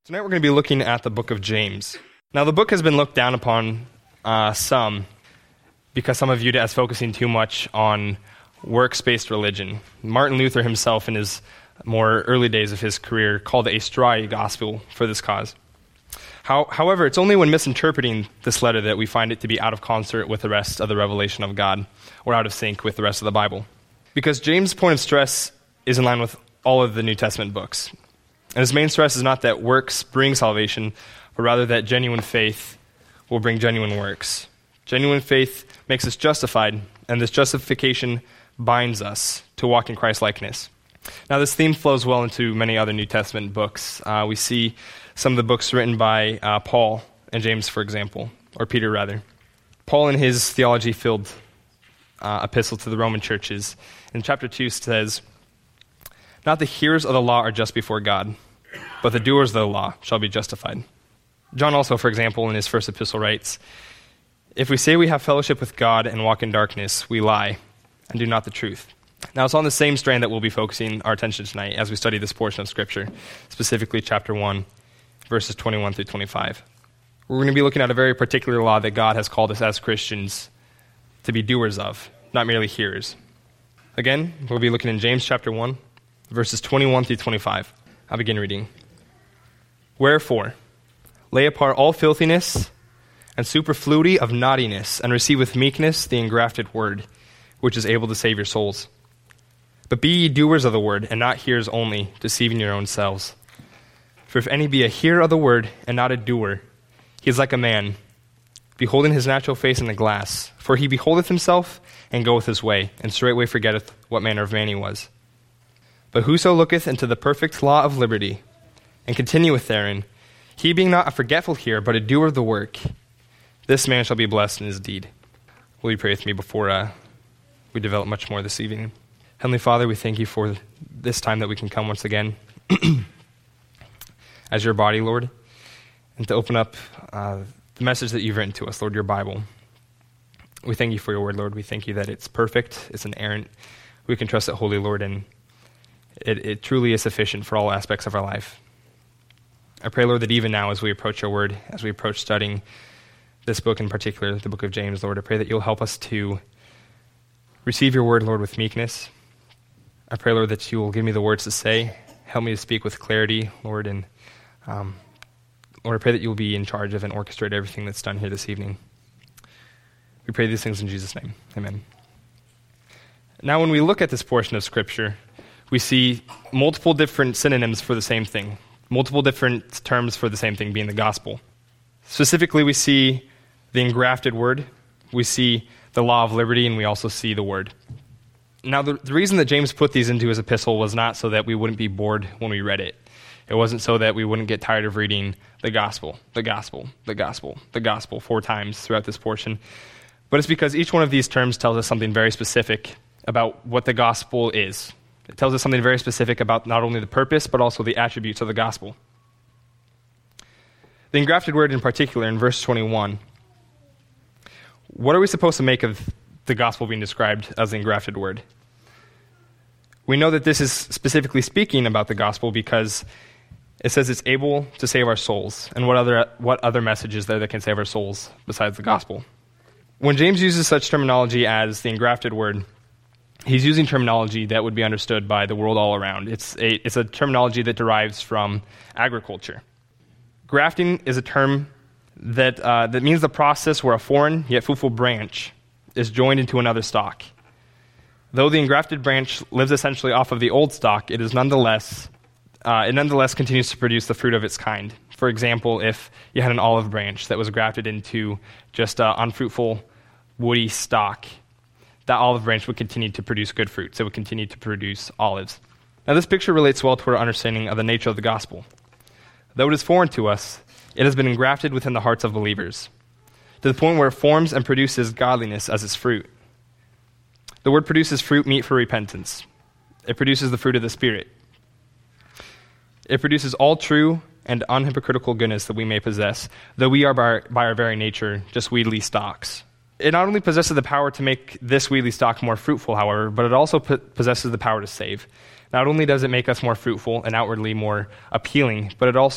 Tonight we're going to be looking at the book of James. Now the book has been looked down upon some because some have viewed it as focusing too much on works-based religion. Martin Luther himself in his more early days of his career called it a strawy gospel for this cause. However, it's only when misinterpreting this letter that we find it to be out of concert with the rest of the revelation of God or out of sync with the rest of the Bible. Because James' point of stress is in line with all of the New Testament books. And his main stress is not that works bring salvation, but rather that genuine faith will bring genuine works. Genuine faith makes us justified, and this justification binds us to walk in Christ-likeness. Now, this theme flows well into many other New Testament books. We see some of the books written by Paul and James, for example, or Peter, rather. Paul, in his theology-filled epistle to the Roman churches, in chapter 2 says, "Not the hearers of the law are just before God, but the doers of the law shall be justified." John also, for example, in his first epistle writes, "If we say we have fellowship with God and walk in darkness, we lie and do not the truth." Now, it's on the same strand that we'll be focusing our attention tonight as we study this portion of Scripture, specifically chapter 1, verses 21 through 25. We're going to be looking at a very particular law that God has called us as Christians to be doers of, not merely hearers. Again, we'll be looking in James chapter 1, verses 21 through 25. I'll begin reading. "Wherefore, lay apart all filthiness and superfluity of naughtiness, and receive with meekness the engrafted word, which is able to save your souls. But be ye doers of the word, and not hearers only, deceiving your own selves. For if any be a hearer of the word, and not a doer, he is like a man, beholding his natural face in the glass. For he beholdeth himself, and goeth his way, and straightway forgetteth what manner of man he was. But whoso looketh into the perfect law of liberty, and continueth therein, he being not a forgetful hearer, but a doer of the work, this man shall be blessed in his deed." Will you pray with me before we develop much more this evening? Heavenly Father, we thank you for this time that we can come once again as your body, Lord, and to open up the message that you've written to us, Lord, your Bible. We thank you for your word, Lord. We thank you that it's perfect, it's inerrant. We can trust it wholly, Lord, and it truly is sufficient for all aspects of our life. I pray, Lord, that even now as we approach your word, as we approach studying this book in particular, the book of James, Lord, I pray that you'll help us to receive your word, Lord, with meekness. I pray, Lord, that you will give me the words to say. Help me to speak with clarity, Lord, and Lord, I pray that you will be in charge of and orchestrate everything that's done here this evening. We pray these things in Jesus' name. Amen. Now, when we look at this portion of Scripture, we see multiple different synonyms for the same thing, multiple different terms for the same thing, being the gospel. Specifically, we see the engrafted word, we see the law of liberty, and we also see the word. Now, the reason that James put these into his epistle was not so that we wouldn't be bored when we read it. It wasn't so that we wouldn't get tired of reading the gospel, the gospel, the gospel, the gospel 4 times throughout this portion. But it's because each one of these terms tells us something very specific about what the gospel is. It tells us something very specific about not only the purpose, but also the attributes of the gospel. The engrafted word in particular, in verse 21, what are we supposed to make of the gospel being described as the engrafted word? We know that this is specifically speaking about the gospel because it says it's able to save our souls. And what other message is there that can save our souls besides the gospel? When James uses such terminology as the engrafted word, he's using terminology that would be understood by the world all around. It's a terminology that derives from agriculture. Grafting is a term that means the process where a foreign yet fruitful branch is joined into another stock. Though the engrafted branch lives essentially off of the old stock, it nonetheless continues to produce the fruit of its kind. For example, if you had an olive branch that was grafted into just unfruitful, woody stock, that olive branch would continue to produce good fruits. It would continue to produce olives. Now, this picture relates well to our understanding of the nature of the gospel. Though it is foreign to us, it has been engrafted within the hearts of believers, to the point where it forms and produces godliness as its fruit. The word produces fruit meet for repentance. It produces the fruit of the Spirit. It produces all true and unhypocritical goodness that we may possess, though we are by our very nature just weedly stalks. It not only possesses the power to make this weedly stalk more fruitful, however, but it also possesses the power to save. Not only does it make us more fruitful and outwardly more appealing, but it also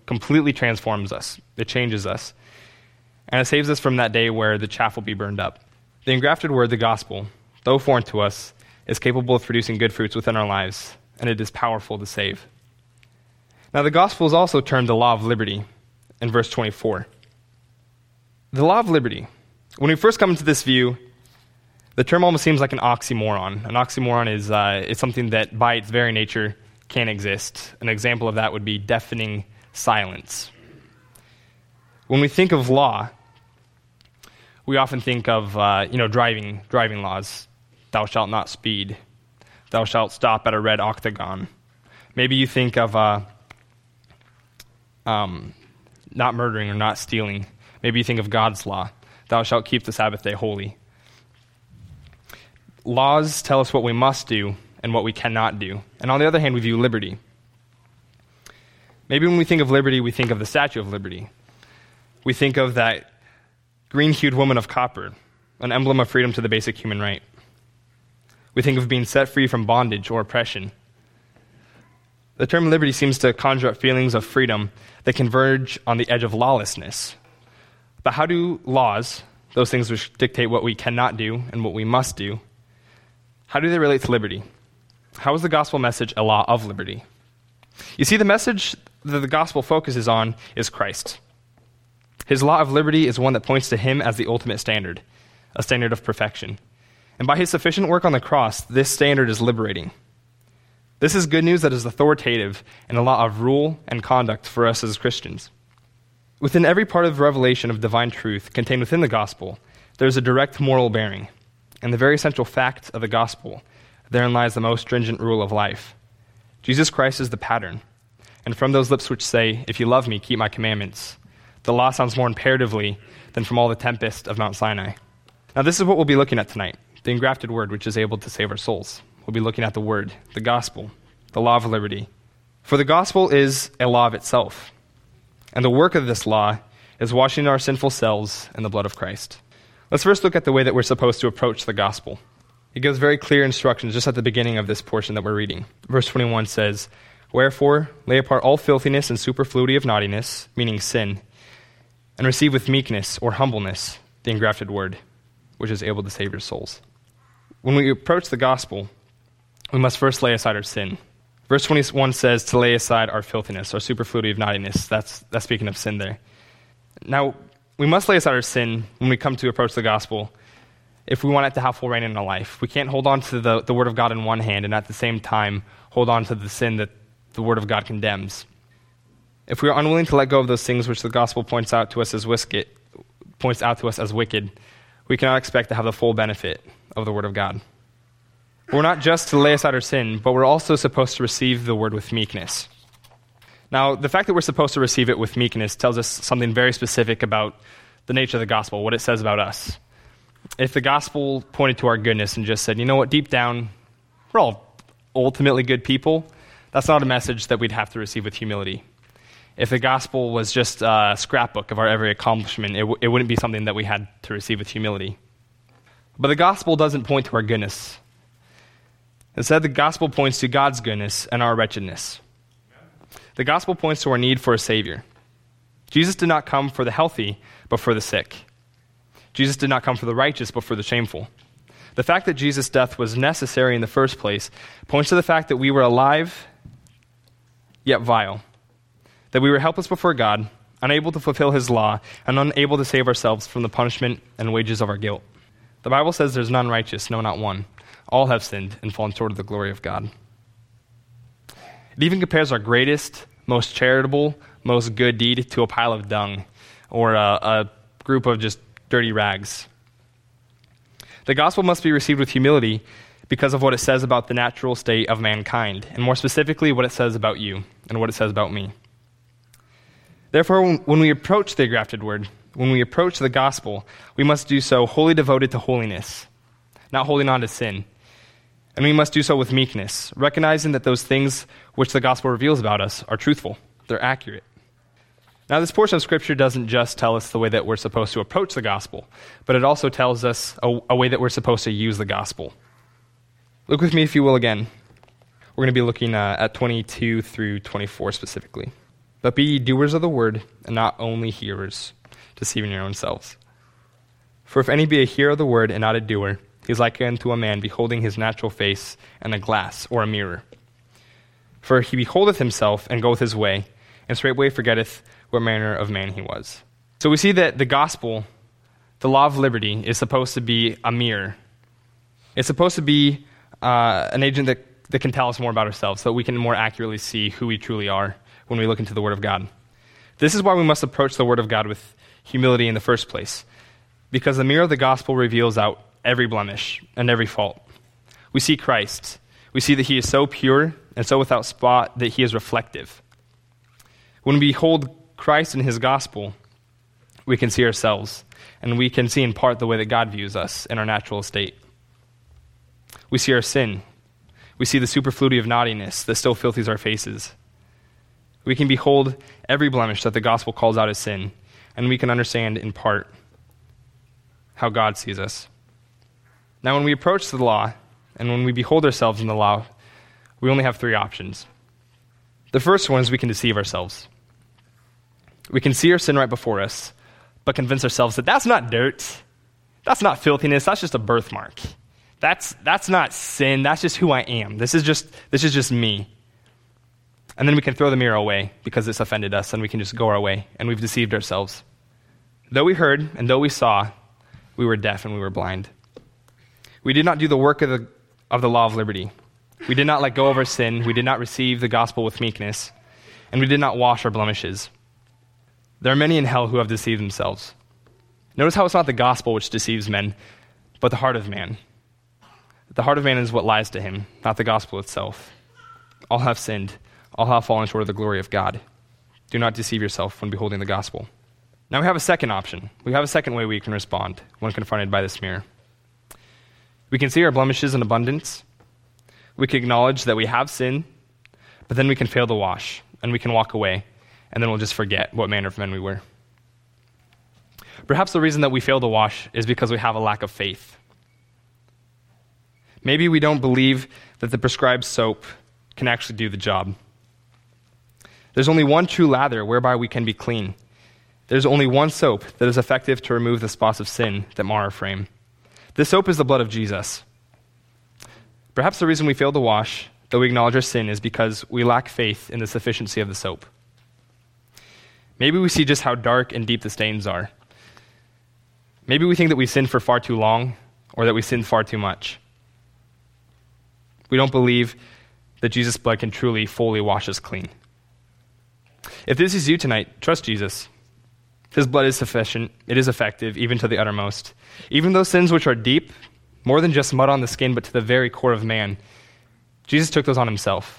completely transforms us. It changes us. And it saves us from that day where the chaff will be burned up. The engrafted word, the gospel, though foreign to us, is capable of producing good fruits within our lives, and it is powerful to save. Now, the gospel is also termed the law of liberty in verse 24. The law of liberty. When we first come into this view, the term almost seems like an oxymoron. An oxymoron is something that by its very nature can't exist. An example of that would be deafening silence. When we think of law, we often think of driving laws. Thou shalt not speed. Thou shalt stop at a red octagon. Maybe you think of not murdering or not stealing. Maybe you think of God's law. Thou shalt keep the Sabbath day holy. Laws tell us what we must do and what we cannot do. And on the other hand, we view liberty. Maybe when we think of liberty, we think of the Statue of Liberty. We think of that green-hued woman of copper, an emblem of freedom to the basic human right. We think of being set free from bondage or oppression. The term liberty seems to conjure up feelings of freedom that converge on the edge of lawlessness. But how do laws, those things which dictate what we cannot do and what we must do, how do they relate to liberty? How is the gospel message a law of liberty? You see, the message that the gospel focuses on is Christ. His law of liberty is one that points to him as the ultimate standard, a standard of perfection. And by his sufficient work on the cross, this standard is liberating. This is good news that is authoritative and a law of rule and conduct for us as Christians. Within every part of the revelation of divine truth contained within the gospel, there is a direct moral bearing. And the very central fact of the gospel, therein lies the most stringent rule of life. Jesus Christ is the pattern. And from those lips which say, "If you love me, keep my commandments," the law sounds more imperatively than from all the tempest of Mount Sinai. Now this is what we'll be looking at tonight, the engrafted word which is able to save our souls. We'll be looking at the word, the gospel, the law of liberty. For the gospel is a law of itself. And the work of this law is washing our sinful selves in the blood of Christ. Let's first look at the way that we're supposed to approach the gospel. It gives very clear instructions just at the beginning of this portion that we're reading. Verse 21 says, "Wherefore, lay apart all filthiness and superfluity of naughtiness," meaning sin, "and receive with meekness or humbleness the engrafted word, which is able to save your souls." When we approach the gospel, we must first lay aside our sin. Verse 21 says to lay aside our filthiness, our superfluity of naughtiness. That's speaking of sin there. Now, we must lay aside our sin when we come to approach the gospel if we want it to have full reign in our life. We can't hold on to the word of God in one hand and at the same time hold on to the sin that the word of God condemns. If we are unwilling to let go of those things which the gospel points out to us as wicked, we cannot expect to have the full benefit of the word of God. We're not just to lay aside our sin, but we're also supposed to receive the word with meekness. Now, the fact that we're supposed to receive it with meekness tells us something very specific about the nature of the gospel, what it says about us. If the gospel pointed to our goodness and just said, you know what, deep down, we're all ultimately good people, that's not a message that we'd have to receive with humility. If the gospel was just a scrapbook of our every accomplishment, it wouldn't be something that we had to receive with humility. But the gospel doesn't point to our goodness. Instead, the gospel points to God's goodness and our wretchedness. The gospel points to our need for a Savior. Jesus did not come for the healthy, but for the sick. Jesus did not come for the righteous, but for the shameful. The fact that Jesus' death was necessary in the first place points to the fact that we were alive, yet vile. That we were helpless before God, unable to fulfill his law, and unable to save ourselves from the punishment and wages of our guilt. The Bible says there's none righteous, no, not one. All have sinned and fallen short of the glory of God. It even compares our greatest, most charitable, most good deed to a pile of dung or a group of just dirty rags. The gospel must be received with humility because of what it says about the natural state of mankind, and more specifically, what it says about you and what it says about me. Therefore, when we approach the engrafted word, when we approach the gospel, we must do so wholly devoted to holiness, not holding on to sin. And we must do so with meekness, recognizing that those things which the gospel reveals about us are truthful, they're accurate. Now, this portion of Scripture doesn't just tell us the way that we're supposed to approach the gospel, but it also tells us a way that we're supposed to use the gospel. Look with me, if you will, again. We're going to be looking at 22 through 24 specifically. But be ye doers of the word, and not only hearers, deceiving your own selves. For if any be a hearer of the word and not a doer, he is like unto a man beholding his natural face in a glass or a mirror. For he beholdeth himself and goeth his way, and straightway forgetteth what manner of man he was. So we see that the gospel, the law of liberty, is supposed to be a mirror. It's supposed to be an agent that can tell us more about ourselves so that we can more accurately see who we truly are when we look into the Word of God. This is why we must approach the Word of God with humility in the first place, because the mirror of the gospel reveals out every blemish and every fault. We see Christ. We see that he is so pure and so without spot that he is reflective. When we behold Christ and his gospel, we can see ourselves, and we can see in part the way that God views us in our natural state. We see our sin. We see the superfluity of naughtiness that still filthies our faces. We can behold every blemish that the gospel calls out as sin, and we can understand in part how God sees us. Now, when we approach the law, and when we behold ourselves in the law, we only have three options. The first one is we can deceive ourselves. We can see our sin right before us, but convince ourselves that that's not dirt, that's not filthiness, that's just a birthmark. That's not sin, that's just who I am. This is just me. And then we can throw the mirror away because it's offended us, and we can just go our way, and we've deceived ourselves. Though we heard and though we saw, we were deaf and we were blind. We did not do the work of the law of liberty. We did not let go of our sin. We did not receive the gospel with meekness, and we did not wash our blemishes. There are many in hell who have deceived themselves. Notice how it's not the gospel which deceives men, but the heart of man. The heart of man is what lies to him, not the gospel itself. All have sinned. All have fallen short of the glory of God. Do not deceive yourself when beholding the gospel. Now we have a second option. We have a second way we can respond when confronted by this mirror. We can see our blemishes in abundance. We can acknowledge that we have sin, but then we can fail to wash, and we can walk away, and then we'll just forget what manner of men we were. Perhaps the reason that we fail to wash is because we have a lack of faith. Maybe we don't believe that the prescribed soap can actually do the job. There's only one true lather whereby we can be clean. There's only one soap that is effective to remove the spots of sin that mar our frame. This soap is the blood of Jesus. Perhaps the reason we fail to wash, though we acknowledge our sin, is because we lack faith in the sufficiency of the soap. Maybe we see just how dark and deep the stains are. Maybe we think that we sinned for far too long, or that we sinned far too much. We don't believe that Jesus' blood can truly, fully wash us clean. If this is you tonight, trust Jesus. His blood is sufficient. It is effective, even to the uttermost. Even those sins which are deep, more than just mud on the skin, but to the very core of man, Jesus took those on himself.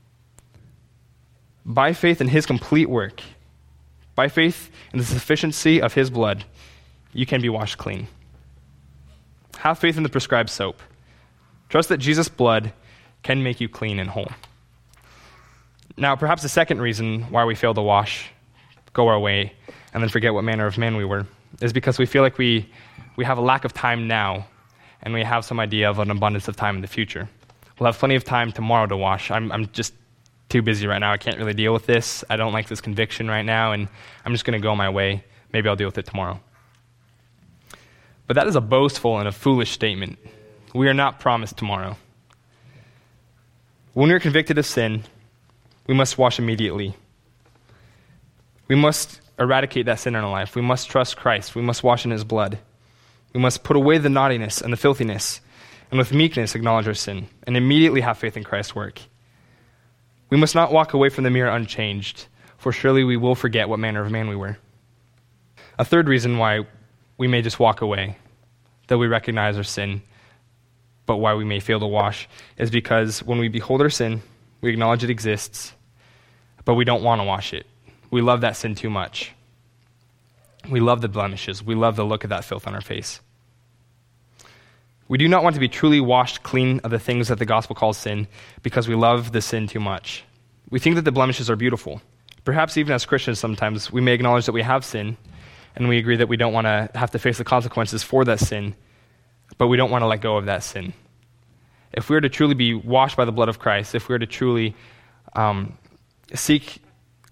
By faith in his complete work, by faith in the sufficiency of his blood, you can be washed clean. Have faith in the prescribed soap. Trust that Jesus' blood can make you clean and whole. Now, perhaps the second reason why we fail to wash, go our way, and then forget what manner of man we were, is because we feel like we have a lack of time now, and we have some idea of an abundance of time in the future. We'll have plenty of time tomorrow to wash. I'm just too busy right now. I can't really deal with this. I don't like this conviction right now, and I'm just going to go my way. Maybe I'll deal with it tomorrow. But that is a boastful and a foolish statement. We are not promised tomorrow. When we are convicted of sin, we must wash immediately. We must eradicate that sin in our life. We must trust Christ. We must wash in his blood. We must put away the naughtiness and the filthiness, and with meekness acknowledge our sin, and immediately have faith in Christ's work. We must not walk away from the mirror unchanged, for surely we will forget what manner of man we were. A third reason why we may just walk away, though we recognize our sin, but why we may fail to wash, is because when we behold our sin, we acknowledge it exists, but we don't want to wash it. We love that sin too much. We love the blemishes. We love the look of that filth on our face. We do not want to be truly washed clean of the things that the gospel calls sin because we love the sin too much. We think that the blemishes are beautiful. Perhaps even as Christians sometimes, we may acknowledge that we have sin, and we agree that we don't want to have to face the consequences for that sin, but we don't want to let go of that sin. If we are to truly be washed by the blood of Christ, if we are to truly seek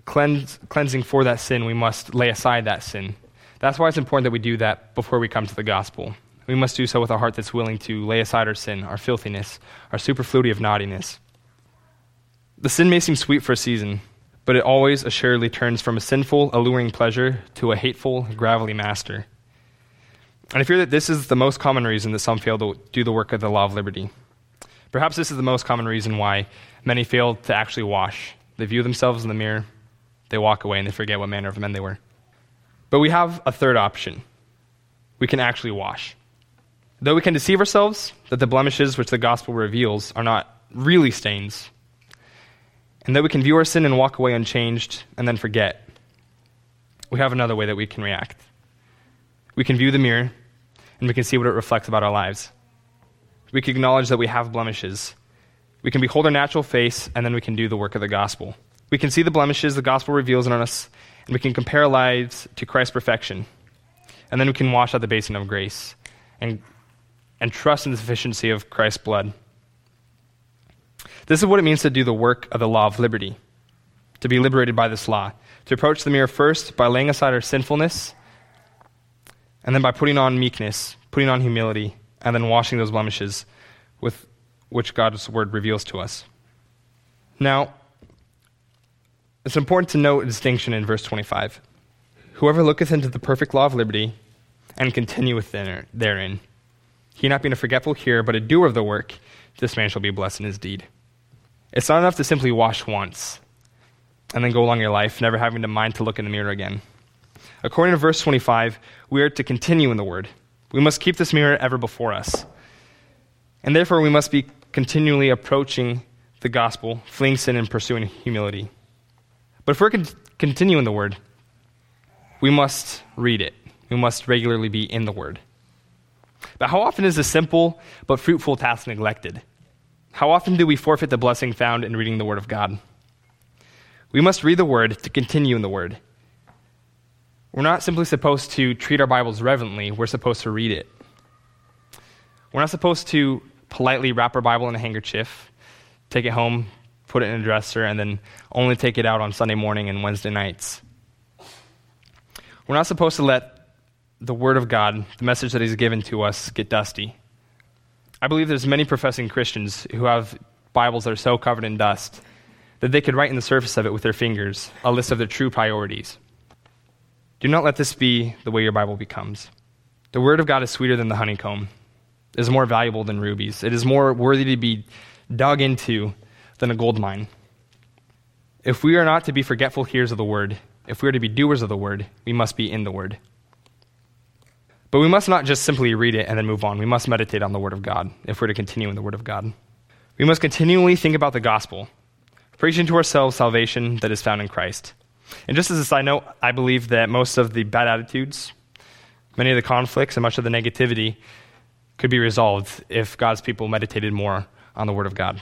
cleansing for that sin, we must lay aside that sin. That's why it's important that we do that before we come to the gospel. We must do so with a heart that's willing to lay aside our sin, our filthiness, our superfluity of naughtiness. The sin may seem sweet for a season, but it always assuredly turns from a sinful, alluring pleasure to a hateful, gravelly master. And I fear that this is the most common reason that some fail to do the work of the law of liberty. Perhaps this is the most common reason why many fail to actually wash. They view themselves in the mirror, they walk away, and they forget what manner of men they were. But we have a third option. We can actually wash. Though we can deceive ourselves that the blemishes which the gospel reveals are not really stains, and though we can view our sin and walk away unchanged and then forget, we have another way that we can react. We can view the mirror, and we can see what it reflects about our lives. We can acknowledge that we have blemishes. We can behold our natural face, and then we can do the work of the gospel. We can see the blemishes the gospel reveals in us, and we can compare our lives to Christ's perfection. And then we can wash out the basin of grace and trust in the sufficiency of Christ's blood. This is what it means to do the work of the law of liberty, to be liberated by this law, to approach the mirror first by laying aside our sinfulness, and then by putting on meekness, putting on humility, and then washing those blemishes with which God's word reveals to us. Now, it's important to note a distinction in verse 25. Whoever looketh into the perfect law of liberty and continueth therein, he not being a forgetful hearer, but a doer of the work, this man shall be blessed in his deed. It's not enough to simply wash once and then go along your life, never having the mind to look in the mirror again. According to verse 25, we are to continue in the word. We must keep this mirror ever before us. And therefore, we must be continually approaching the gospel, fleeing sin and pursuing humility. But if we're to continue in the word, we must read it. We must regularly be in the word. But how often is this simple but fruitful task neglected? How often do we forfeit the blessing found in reading the word of God? We must read the word to continue in the word. We're not simply supposed to treat our Bibles reverently, we're supposed to read it. We're not supposed to politely wrap our Bible in a handkerchief, take it home, put it in a dresser, and then only take it out on Sunday morning and Wednesday nights. We're not supposed to let the Word of God, the message that He's given to us, get dusty. I believe there's many professing Christians who have Bibles that are so covered in dust that they could write in the surface of it with their fingers a list of their true priorities. Do not let this be the way your Bible becomes. The Word of God is sweeter than the honeycomb. It is more valuable than rubies. It is more worthy to be dug into than a gold mine. If we are not to be forgetful hearers of the Word, if we are to be doers of the Word, we must be in the Word. But we must not just simply read it and then move on. We must meditate on the Word of God if we're to continue in the Word of God. We must continually think about the gospel, preaching to ourselves salvation that is found in Christ. And just as a side note, I believe that most of the bad attitudes, many of the conflicts, and much of the negativity could be resolved if God's people meditated more on the Word of God.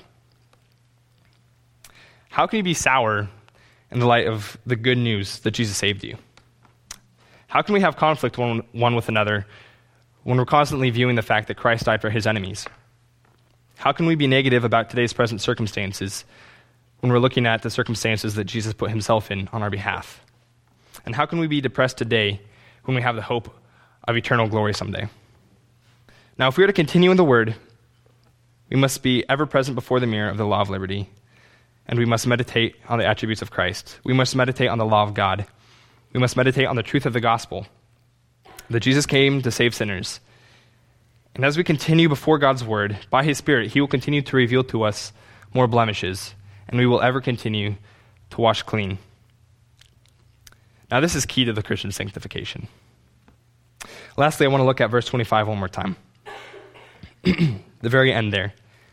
How can you be sour in the light of the good news that Jesus saved you? How can we have conflict one with another when we're constantly viewing the fact that Christ died for his enemies? How can we be negative about today's present circumstances when we're looking at the circumstances that Jesus put himself in on our behalf? And how can we be depressed today when we have the hope of eternal glory someday? Now, if we are to continue in the Word, we must be ever present before the mirror of the law of liberty, and we must meditate on the attributes of Christ. We must meditate on the law of God. We must meditate on the truth of the gospel, that Jesus came to save sinners. And as we continue before God's Word, by His Spirit, He will continue to reveal to us more blemishes, and we will ever continue to wash clean. Now, this is key to the Christian sanctification. Lastly, I want to look at verse 25 one more time. The very end there.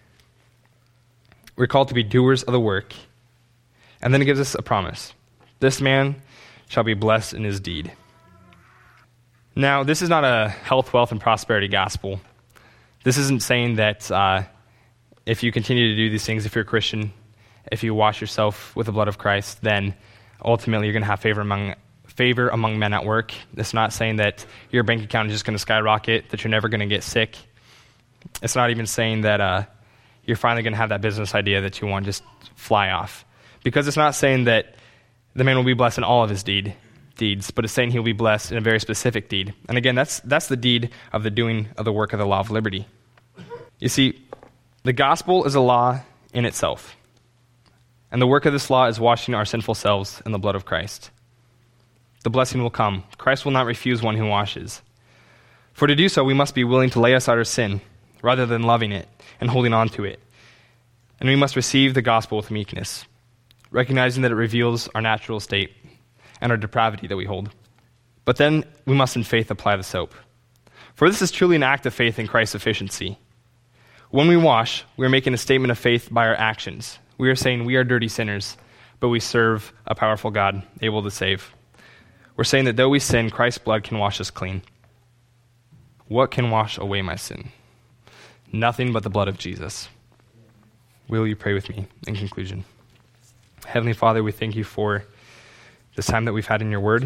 We're called to be doers of the work. And then it gives us a promise. This man shall be blessed in his deed. Now, this is not a health, wealth, and prosperity gospel. This isn't saying that if you continue to do these things, if you're a Christian, if you wash yourself with the blood of Christ, then ultimately you're going to have favor among men at work. It's not saying that your bank account is just going to skyrocket, that you're never going to get sick. It's not even saying that you're finally going to have that business idea that you want to just fly off. Because it's not saying that the man will be blessed in all of his deeds, but it's saying he'll be blessed in a very specific deed. And again, that's the deed of the doing of the work of the law of liberty. You see, the gospel is a law in itself. And the work of this law is washing our sinful selves in the blood of Christ. The blessing will come. Christ will not refuse one who washes. For to do so, we must be willing to lay aside our sin, rather than loving it and holding on to it. And we must receive the gospel with meekness, recognizing that it reveals our natural state and our depravity that we hold. But then we must in faith apply the soap. For this is truly an act of faith in Christ's sufficiency. When we wash, we are making a statement of faith by our actions. We are saying we are dirty sinners, but we serve a powerful God, able to save. We're saying that though we sin, Christ's blood can wash us clean. What can wash away my sin? Nothing but the blood of Jesus. Will you pray with me in conclusion? Heavenly Father, we thank you for this time that we've had in your word.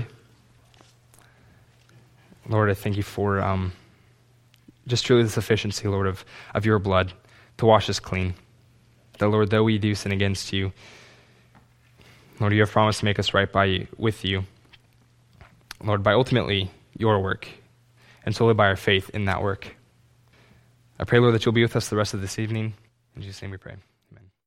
Lord, I thank you for just truly the sufficiency, Lord, of your blood to wash us clean. That, Lord, though we do sin against you, Lord, you have promised to make us right with you. Lord, by ultimately your work, and solely by our faith in that work. I pray, Lord, that you'll be with us the rest of this evening. In Jesus' name we pray.